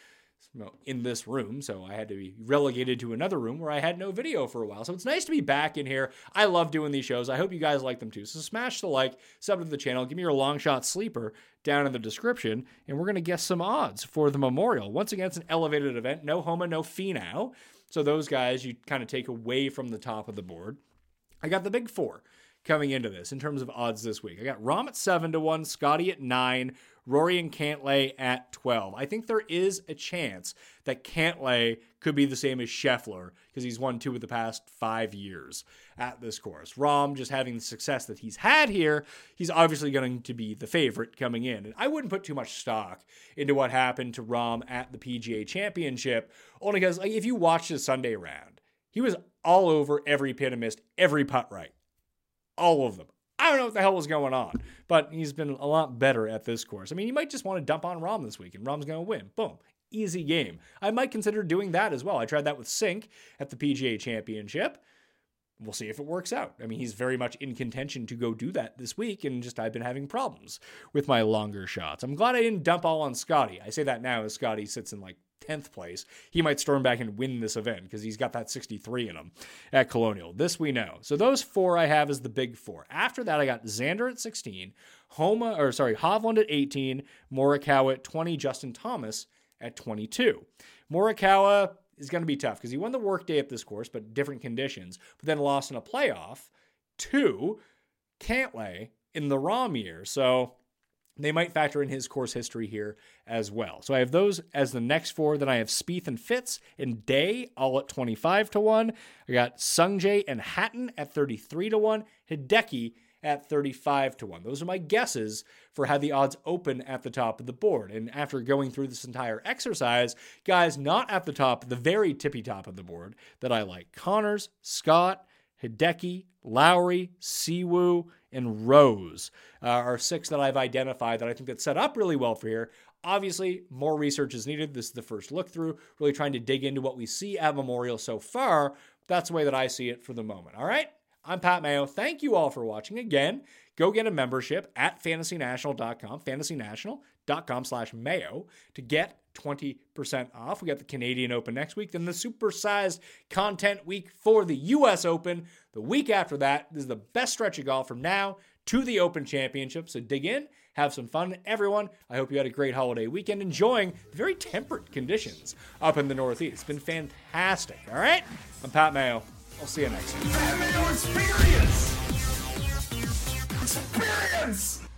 S4: in this room, so I had to be relegated to another room where I had no video for a while. So it's nice to be back in here. I love doing these shows. I hope you guys like them too. So smash the like, sub to the channel, give me your long shot sleeper down in the description, and we're going to guess some odds for the Memorial. Once again, it's an elevated event. No Homa, no Finau. So those guys you kind of take away from the top of the board. I got the big 4 coming into this in terms of odds this week. I got Rahm at 7-1, Scotty at 9, Rory and Cantlay at 12. I think there is a chance that Cantlay could be the same as Scheffler because he's won 2 of the past 5 years at this course. Rahm, just having the success that he's had here, he's obviously going to be the favorite coming in. And I wouldn't put too much stock into what happened to Rahm at the PGA Championship, only because if you watch the Sunday round, he was all over every pin and missed every putt right. All of them. I don't know what the hell was going on, but he's been a lot better at this course. I mean, you might just want to dump on Rahm this week, and Rahm's going to win. Boom. Easy game. I might consider doing that as well. I tried that with Sink at the PGA Championship. We'll see if it works out. I mean, he's very much in contention to go do that this week, and I've been having problems with my longer shots. I'm glad I didn't dump all on Scotty. I say that now as Scotty sits in 10th place. He might storm back and win this event because he's got that 63 in him at Colonial. This we know. So those 4 I have as the big 4. After that, I got Xander at 16, Hovland at 18, Morikawa at 20, Justin Thomas at 22. Morikawa is going to be tough because he won the workday at this course, but different conditions, but then lost in a playoff to Cantlay in the Rahm year. So they might factor in his course history here as well. So I have those as the next 4. Then I have Spieth and Fitz and Day all at 25-1. I got Sungjae and Hatton at 33-1. Hideki at 35-1. Those are my guesses for how the odds open at the top of the board. And after going through this entire exercise, guys not at the top, the very tippy top of the board that I like: Connors, Scott, Hideki, Lowry, Siwoo, and Rose are 6 that I've identified that I think that's set up really well for here. Obviously, more research is needed. This is the first look through, really trying to dig into what we see at Memorial so far. That's the way that I see it for the moment. All right, I'm Pat Mayo. Thank you all for watching. Again, go get a membership at fantasynational.com, fantasynational.com/Mayo to get 20% off. We got the Canadian Open next week, then the supersized content week for the U.S. Open. The week after that, this is the best stretch of golf from now to the Open Championship. So dig in, have some fun. Everyone, I hope you had a great holiday weekend, enjoying very temperate conditions up in the Northeast. It's been fantastic. All right, I'm Pat Mayo. I'll see you next week.
S3: Pat Mayo Experience! Experience!